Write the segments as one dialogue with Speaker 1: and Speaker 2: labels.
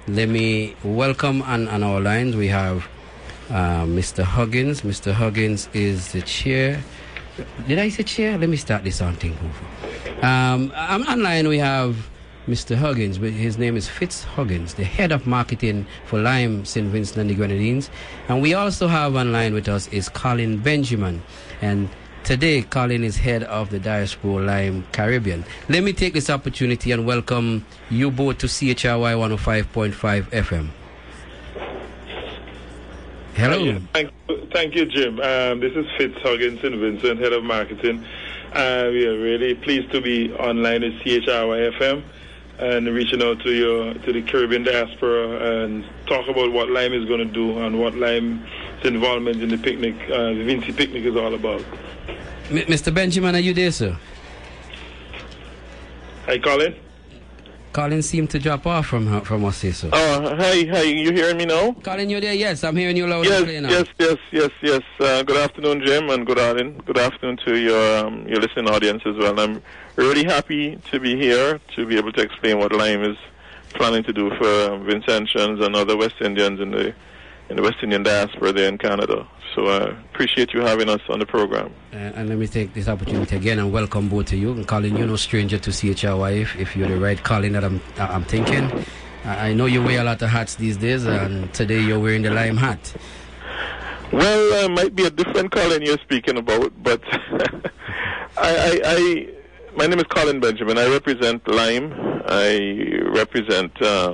Speaker 1: Let me welcome on our lines. We have Mr. Huggins. Mr. Huggins is the chair. Did I say chair? Let me start this on thing. Online we have Mr. Huggins, but his name is Fitz Huggins, the head of marketing for Lime St. Vincent and the Grenadines. And we also have online with us is Colin Benjamin. And today, Colin is head of the Diaspora Lime Caribbean. Let me take this opportunity and welcome you both to CHRY 105.5 FM. Hello.
Speaker 2: Thank you, Jim. This is Fitz Huggins, St. Vincent, head of marketing. We are really pleased to be online with CHRY FM and reaching out to the Caribbean diaspora and talk about what Lime is going to do and what Lime's involvement in the picnic, the Vinci picnic, is all about.
Speaker 1: Mr. Benjamin, are you there, sir?
Speaker 2: Hi, Colin.
Speaker 1: Colin seemed to drop off from us here, sir.
Speaker 3: Oh, hi. You hearing me now?
Speaker 1: Colin, you there? Yes, I'm hearing you loud and clear now.
Speaker 3: Yes. Good afternoon, Jim, and good afternoon to your listening audience as well. I'm really happy to be here to be able to explain what Lime is planning to do for Vincentians and other West Indians in the West Indian diaspora there in Canada. So I appreciate you having us on the program.
Speaker 1: And let me take this opportunity again and welcome both of you. And Colin, you're no stranger to CHRY if you're the right Colin that I'm thinking. I know you wear a lot of hats these days, and today you're wearing the Lime hat.
Speaker 3: Well, might be a different Colin you're speaking about, but my name is Colin Benjamin. I represent Lime. I represent,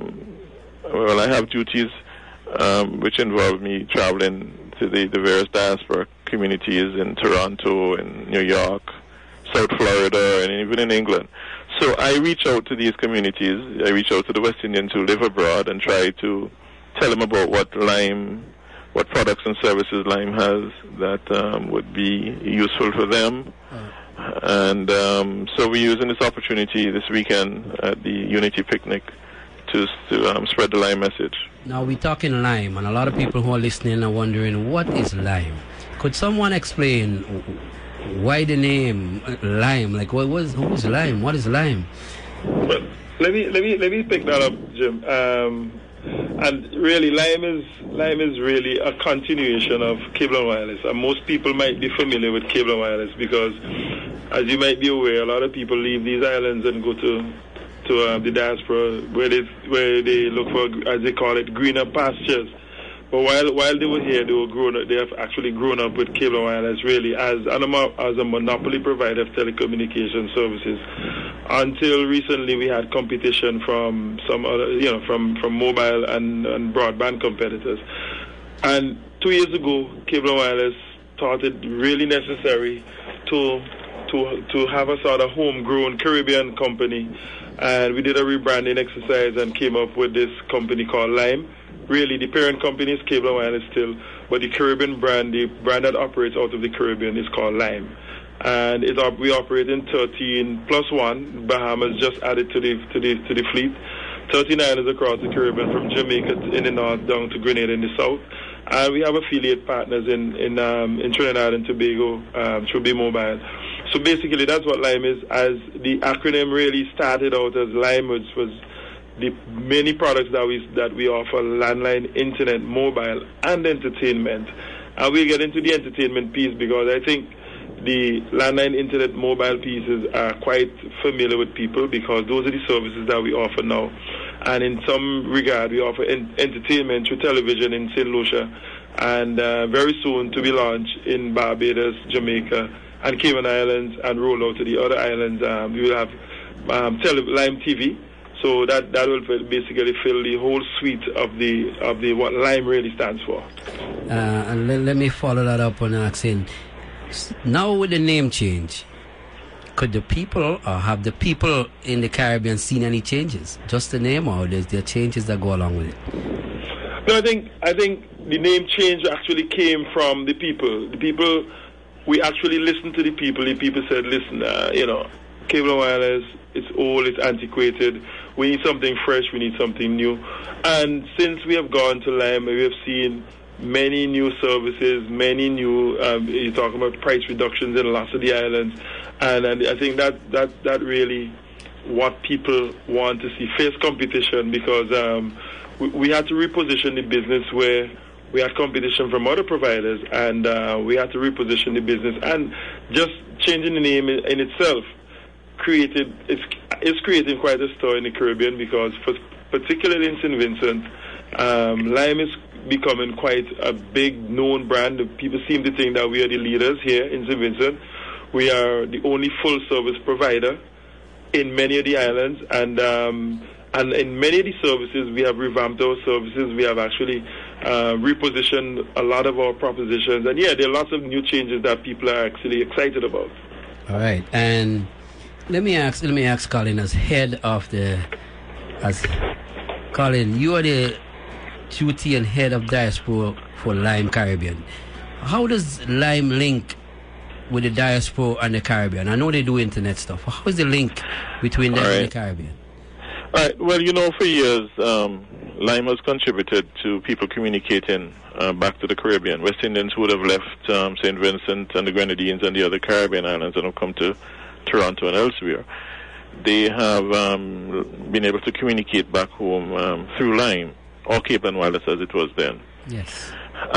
Speaker 3: I have duties which involve me traveling to the various diaspora communities in Toronto, in New York, South Florida, and even in England. So I reach out to these communities. I reach out to the West Indians who live abroad and try to tell them about what products and services Lime has that would be useful for them. And so we're using this opportunity this weekend at the Unity Picnic to spread the Lime message.
Speaker 1: Now we're talking Lime, and a lot of people who are listening are wondering, what is Lime? Could someone explain why the name Lime? Like, who's Lime? What is Lime?
Speaker 2: Well, let me pick that up, Jim. And really, Lime is really a continuation of Cable and Wireless. And most people might be familiar with Cable and Wireless because, as you might be aware, a lot of people leave these islands and go to the diaspora where they look for, as they call it, greener pastures. But while they were here, they have actually grown up with Cable and Wireless really as a monopoly provider of telecommunication services. Until recently, we had competition from some other, from mobile and broadband competitors. And 2 years ago, Cable and Wireless thought it really necessary to have a sort of homegrown Caribbean company. And we did a rebranding exercise and came up with this company called Lime. Really, the parent company is Cable and Wireless still, but the Caribbean brand, the brand that operates out of the Caribbean, is called Lime. And we operate in 13 plus 1. Bahamas just added to the fleet. 39 is across the Caribbean, from Jamaica in the north down to Grenada in the south. And we have affiliate partners in Trinidad and Tobago through B-Mobile. So basically, that's what Lime is. As the acronym really started out as Lime, which was the many products that we offer: landline, internet, mobile, and entertainment. And we'll get into the entertainment piece because I think the landline, internet, mobile pieces are quite familiar with people because those are the services that we offer now. And in some regard, we offer entertainment through television in St. Lucia, and very soon to be launched in Barbados, Jamaica, and Cayman Islands, and roll out to the other islands. We will have Lime TV, so that will basically fill the whole suite of the what Lime really stands for.
Speaker 1: And let me follow that up on asking, now with the name change, could the people or have the people in the Caribbean seen any changes? Just the name, or there's there changes that go along with it?
Speaker 2: No, I think the name change actually came from the people. The people, we actually listened to the people. The people said, listen, Cable and Wireless, it's old, it's antiquated. We need something fresh, we need something new. And since we have gone to Lime, we have seen many new services, many new, you're talking about price reductions in lots of the islands. And I think that really what people want to see, face competition, because we had to reposition the business where we had competition from other providers, and we had to reposition the business. And just changing the name in itself is creating quite a stir in the Caribbean, because particularly in St. Vincent, Lime is becoming quite a big known brand. People seem to think that we are the leaders here in St. Vincent. We are the only full service provider in many of the islands, and in many of the services we have revamped our services. We have actually repositioned a lot of our propositions, and there are lots of new changes that people are actually excited about.
Speaker 1: All right, and let me ask Colin, Colin, you are the duty and head of diaspora for Lime Caribbean. How does Lime link with the diaspora and the Caribbean? I know they do internet stuff. How is the link between them and the Caribbean?
Speaker 3: All right. Well, for years, Lime has contributed to people communicating back to the Caribbean. West Indians would have left St. Vincent and the Grenadines and the other Caribbean islands and have come to Toronto and elsewhere. They have been able to communicate back home through Lime, or Cape and Wireless as it was then.
Speaker 1: Yes.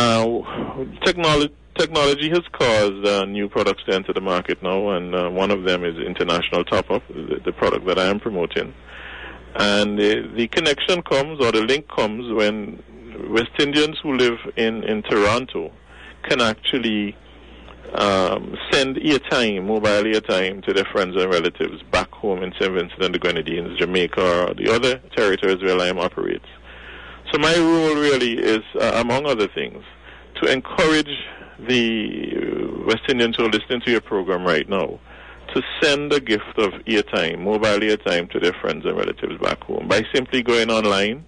Speaker 3: Technology has caused new products to enter the market now, and one of them is International Top-Up, the product that I am promoting. And the connection comes, or the link comes, when West Indians who live in Toronto can actually send mobile airtime to their friends and relatives back home in St. Vincent and the Grenadines, Jamaica, or the other territories where Lime operates. So my role really is, among other things, to encourage the West Indians who are listening to your program right now to send a gift of mobile airtime to their friends and relatives back home by simply going online,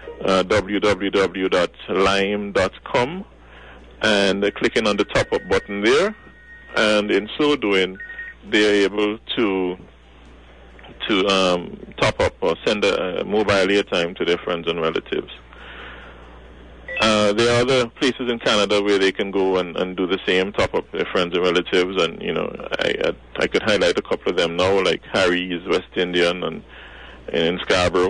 Speaker 3: www.lime.com, and clicking on the top-up button there, and in so doing, they are able to top up or send a mobile airtime to their friends and relatives. There are other places in Canada where they can go and do the same, top up their friends and relatives, and I could highlight a couple of them now, like Harry's West Indian and in Scarborough,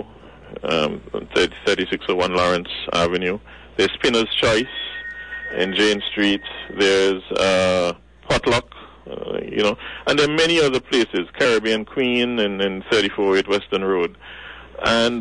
Speaker 3: 3601 Lawrence Avenue. There's Spinner's Choice in Jane Street. There's Potluck, and there are many other places. Caribbean Queen in 3408 Western Road, and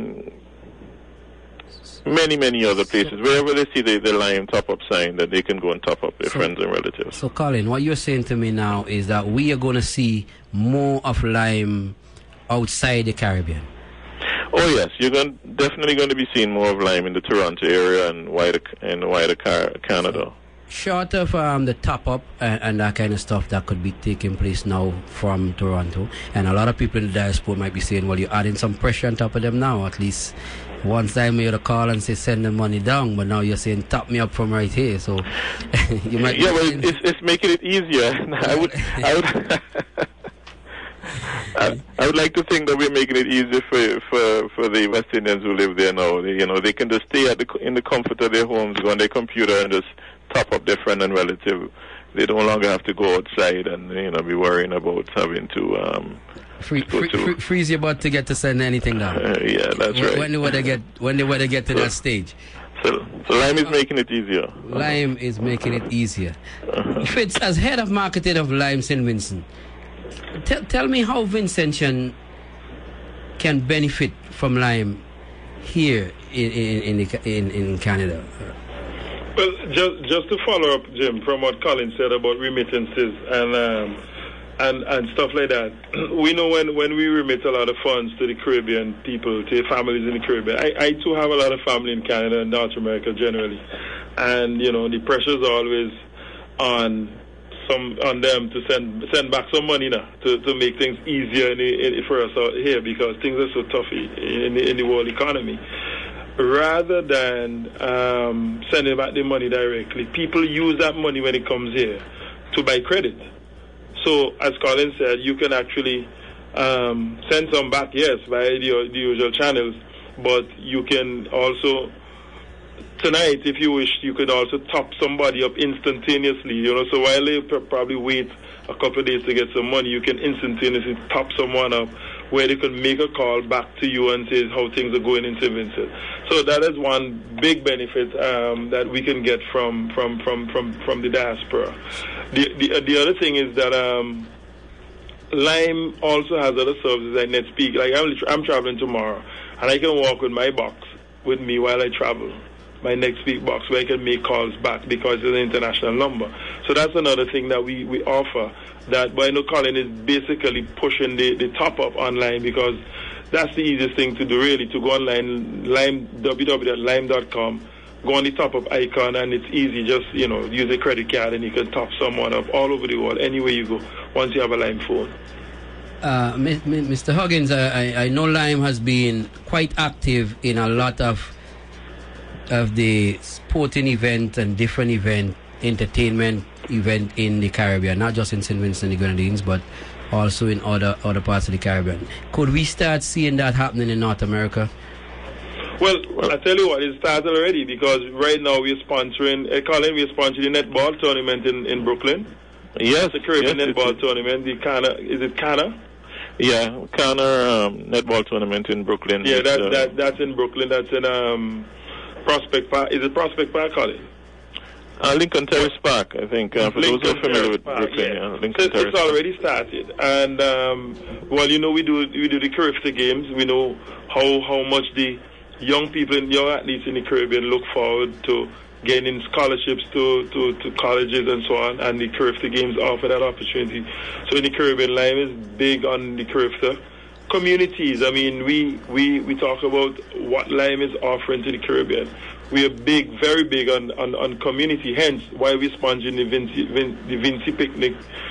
Speaker 3: many other places. Wherever they see the Lime top-up sign, that they can go and top up their friends and relatives.
Speaker 1: So, Colin, what you're saying to me now is that we are going to see more of Lime outside the Caribbean.
Speaker 3: Oh yes, you're definitely going to be seeing more of Lime in the Toronto area and wider Canada.
Speaker 1: Short of the top-up and that kind of stuff that could be taking place now from Toronto, and a lot of people in the diaspora might be saying, well, you're adding some pressure on top of them now. At least one time you had a call and say send the money down, but now you're saying top me up from right here. So you might.
Speaker 3: Yeah, well, it's making it easier. I would like to think that we're making it easier for the West Indians who live there now. They can just stay in the comfort of their homes, go on their computer and just top up their friend and relative. They no longer have to go outside and be worrying about having to
Speaker 1: freeze your butt to get to send anything down.
Speaker 3: Yeah, that's right.
Speaker 1: When the weather get to that stage.
Speaker 3: So Lime is making it easier.
Speaker 1: Lime is making it easier. Fitz, as head of marketing of Lime St. Vincent, tell me how Vincentian can benefit from Lime here in Canada.
Speaker 2: Well, just to follow up, Jim, from what Colin said about remittances and stuff like that. We know when we remit a lot of funds to the Caribbean people, to families in the Caribbean. I too have a lot of family in Canada and North America generally, and the pressure is always on them to send back some money now to make things easier for us out here, because things are so tough in the world economy. Rather than sending back the money directly, people use that money when it comes here to buy credit. So, as Colin said, you can actually send some back, yes, via the usual channels, but you can also, tonight, if you wish, you could also top somebody up instantaneously, so while they probably wait a couple of days to get some money, you can instantaneously top someone up where they can make a call back to you and say how things are going in St. Vincent. So that is one big benefit that we can get from the diaspora. The other thing is that Lime also has other services like NetSpeak. Like I'm traveling tomorrow, and I can walk with my box with me while I travel, my NetSpeak box, where I can make calls back because it's an international number. So that's another thing that we offer. But I know Colin is basically pushing the top-up online because that's the easiest thing to do, really, to go online, www.lime.com, go on the top-up icon, and it's easy. Just, use a credit card, and you can top someone up all over the world, anywhere you go, once you have a Lime phone.
Speaker 1: Mr. Huggins, I know Lime has been quite active in a lot of the sporting event and different entertainment event in the Caribbean, not just in St. Vincent and the Grenadines, but also in other parts of the Caribbean. Could we start seeing that happening in North America?
Speaker 2: Well, I tell you what, it started already because right now we're sponsoring, Colin, we're sponsoring the netball tournament in Brooklyn.
Speaker 3: Yes,
Speaker 2: the Caribbean netball tournament. The Cana, is it Cana?
Speaker 3: Yeah, Cana netball tournament in Brooklyn.
Speaker 2: Yeah, that's in Brooklyn. That's in Prospect Park. Is it Prospect Park, Colin?
Speaker 3: Lincoln Terrace Park, I think. For those who are familiar with Brooklyn, Lincoln Terrace.
Speaker 2: It's already started, and we do the Caribbean games. We know how much the young athletes in the Caribbean look forward to gaining scholarships to colleges and so on, and the Caribbean games offer that opportunity. So in the Caribbean, Lime is big on the Caribbean communities. I mean, we talk about what Lime is offering to the Caribbean. We are very big on community. Hence, why we're sponsoring the Vinci Picnic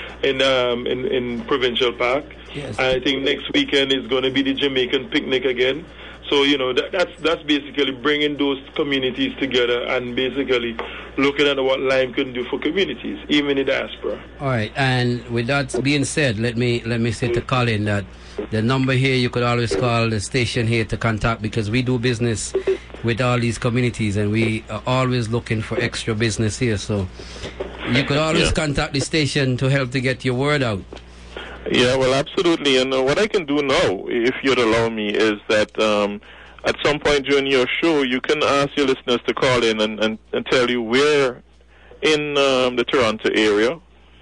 Speaker 2: in Provincial Park.
Speaker 1: Yes.
Speaker 2: And I think next weekend is going to be the Jamaican Picnic again. So that's basically bringing those communities together and basically looking at what Lime can do for communities, even in the diaspora.
Speaker 1: All right. And with that being said, let me say to Colin that the number here you could always call the station here to contact, because we do business with all these communities and we are always looking for extra business here. So you could always contact the station to help to get your word out.
Speaker 3: Yeah, well, absolutely. And what I can do now, if you'd allow me, is that at some point during your show, you can ask your listeners to call in and tell you where in the Toronto area,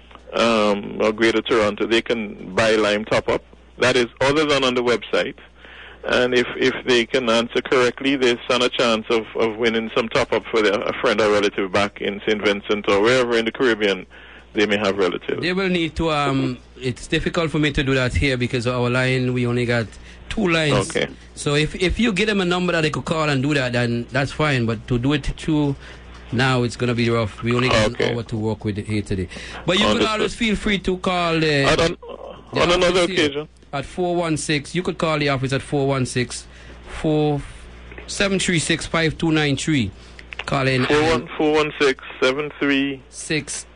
Speaker 3: or Greater Toronto, they can buy Lime Top-Up. That is, other than on the website. And if they can answer correctly, they stand a chance of winning some top-up for a friend or relative back in St. Vincent or wherever in the Caribbean they may have relatives.
Speaker 1: They will need to, it's difficult for me to do that here because our line, we only got 2 lines.
Speaker 3: Okay.
Speaker 1: So if you get them a number that they could call and do that, then that's fine. But to do it through now, it's going to be rough. We only got an hour to work with it here today. But you can always feel free to call
Speaker 3: on another occasion.
Speaker 1: At 416, you could call the office at 416-736-5293. Call in
Speaker 3: 416-736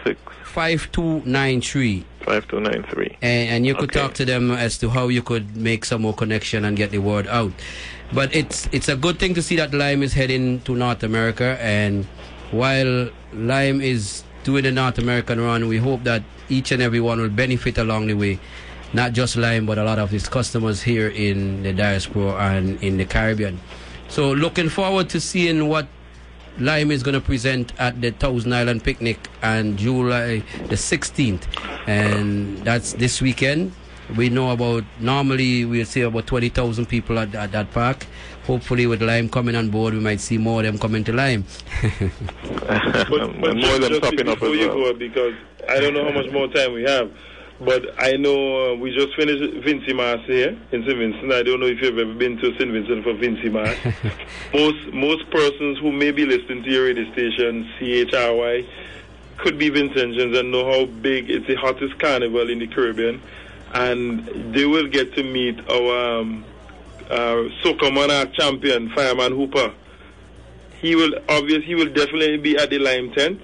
Speaker 1: 5293.
Speaker 3: 5293.
Speaker 1: And you could talk to them as to how you could make some more connection and get the word out. But it's a good thing to see that Lime is heading to North America, and while Lime is doing the North American run, we hope that each and every one will benefit along the way. Not just Lime, but a lot of its customers here in the diaspora and in the Caribbean. So looking forward to seeing what Lime is going to present at the Thousand Island Picnic on July the 16th. And that's this weekend. We know normally we'll see about 20,000 people at that park. Hopefully with Lime coming on board, we might see more of them coming to Lime.
Speaker 2: but more than popping up as well. Because I don't know how much more time we have. But I know we just finished Vinci Mass here in St. Vincent. I don't know if you've ever been to St. Vincent for Vinci Mass. most persons who may be listening to your radio station, CHRY, could be Vincentians and know how big it's the hottest carnival in the Caribbean. And they will get to meet our Soca Monarch champion, Fireman Hooper. He will definitely be at the Lime tent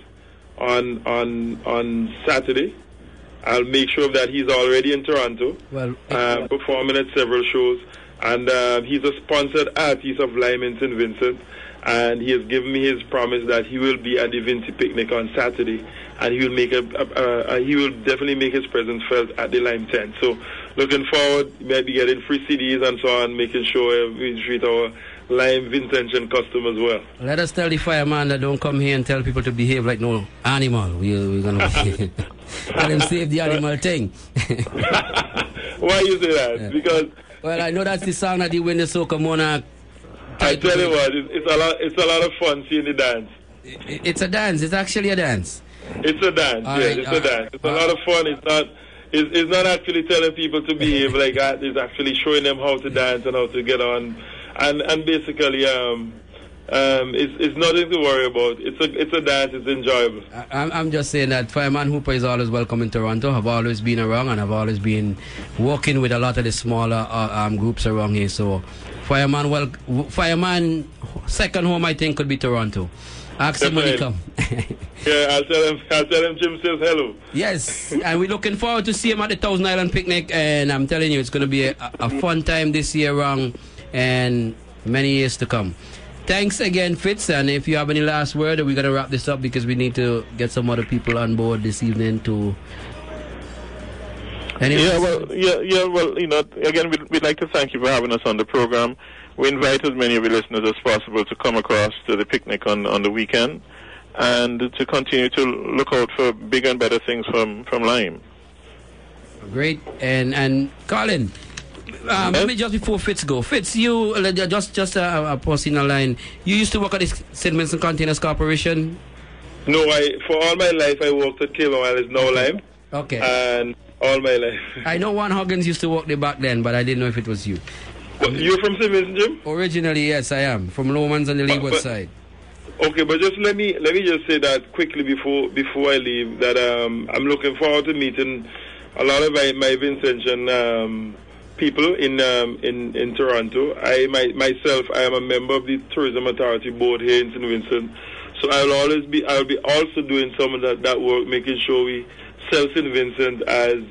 Speaker 2: on Saturday. I'll make sure that he's already in Toronto, performing at several shows. And he's a sponsored artist of Lime in St. Vincent. And he has given me his promise that he will be at the Vinci Picnic on Saturday. And he will definitely make his presence felt at the Lime tent. So looking forward, maybe getting free CDs and so on, making sure we treat our Lime Vincentian customers well.
Speaker 1: Let us tell the fireman that don't come here and tell people to behave like no animal. We're going to tell him save the animal thing.
Speaker 2: Why you say that? Because...
Speaker 1: Well, I know that's the song that he win the Soca Monarch.
Speaker 2: I tell you what, it's a lot of fun seeing the dance.
Speaker 1: It's a dance. It's actually a dance.
Speaker 2: It's a dance. It's a dance. It's a lot of fun. It's not actually telling people to behave like that. It's actually showing them how to dance and how to get on, and basically it's nothing to worry about. It's a dance. It's enjoyable.
Speaker 1: I'm just saying that Fireman Hooper is always welcome in Toronto. Have always been around and have always been working with a lot of the smaller groups around here. So Fireman second home I think could be Toronto. Ask him when he come.
Speaker 2: Yeah, I'll tell him Jim says hello.
Speaker 1: Yes, and we're looking forward to see him at the Thousand Island Picnic, and I'm telling you, it's going to be a fun time this year round and many years to come. Thanks again, Fitz, and if you have any last word, we're going to wrap this up because we need to get some other people on board this evening to...
Speaker 3: Well, you know, again, we'd like to thank you for having us on the program. We invite as many of your listeners as possible to come across to the picnic on the weekend and to continue to look out for bigger and better things from Lime.
Speaker 1: Great. And Colin, maybe just before Fitz go. Fitz, you, just a personal line, you used to work at the St. Vincent Containers Corporation?
Speaker 2: No, for all my life I worked at Cable Wireless, now Lime.
Speaker 1: Okay.
Speaker 2: And all my life.
Speaker 1: I know Juan Huggins used to work there back then, but I didn't know if it was you.
Speaker 2: You're from St. Vincent, Jim?
Speaker 1: Originally, yes, I am. From Lomans on the Leeward side.
Speaker 2: Okay, but just let me just say that quickly before I leave, that I'm looking forward to meeting a lot of my Vincentian people in Toronto. I am a member of the Tourism Authority Board here in St. Vincent, so I'll be also doing some of that work, making sure we sell St. Vincent as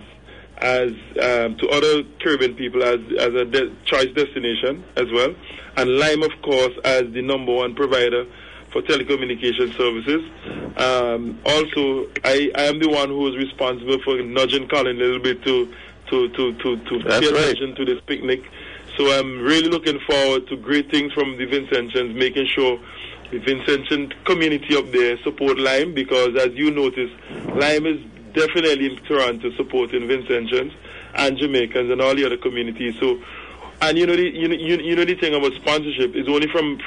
Speaker 2: to other Caribbean people as a choice destination as well, and Lime, of course, as the #1 provider for telecommunication services. Also, I am the one who is responsible for nudging Colin a little bit to pay attention to this picnic. So I'm really looking forward to great things from the Vincentians, making sure the Vincentian community up there support Lime, because as you notice, Lime is definitely in Toronto supporting Vincentians and Jamaicans and all the other communities. So, and you know the thing about sponsorship is only from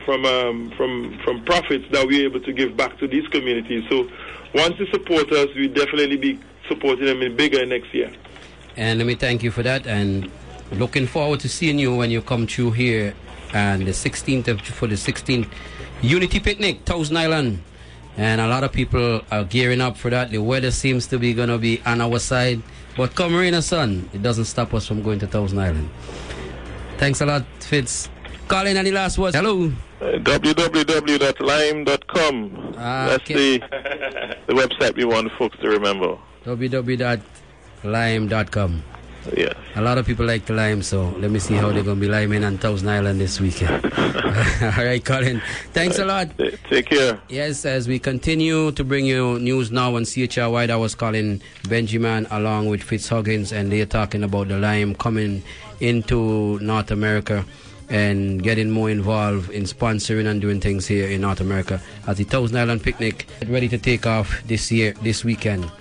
Speaker 2: profits that we're able to give back to these communities. So, once they support us, we definitely be supporting them in bigger next year.
Speaker 1: And let me thank you for that, and looking forward to seeing you when you come through here and for the 16th Unity Picnic, Thousand Island. And a lot of people are gearing up for that. The weather seems to be going to be on our side. But come rain or sun, it doesn't stop us from going to Thousand Island. Thanks a lot, Fitz. Colin, any last words? Hello.
Speaker 3: www.lime.com. That's the website we want folks to remember.
Speaker 1: www.lime.com.
Speaker 3: Yeah.
Speaker 1: A lot of people like to lime, so let me see how they're going to be liming on Thousand Island this weekend. All right, Colin. Thanks a lot.
Speaker 3: Take care.
Speaker 1: Yes, as we continue to bring you news now on CHRY, that was Colin Benjamin along with Fitz Huggins, and they're talking about the lime coming into North America and getting more involved in sponsoring and doing things here in North America as the Thousand Island Picnic ready to take off this weekend.